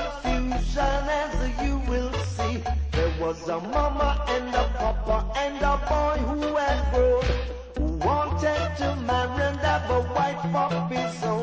confusion as you will see. There was a mama and a papa and a boy who had grown, who wanted to marry and have a white puppy. So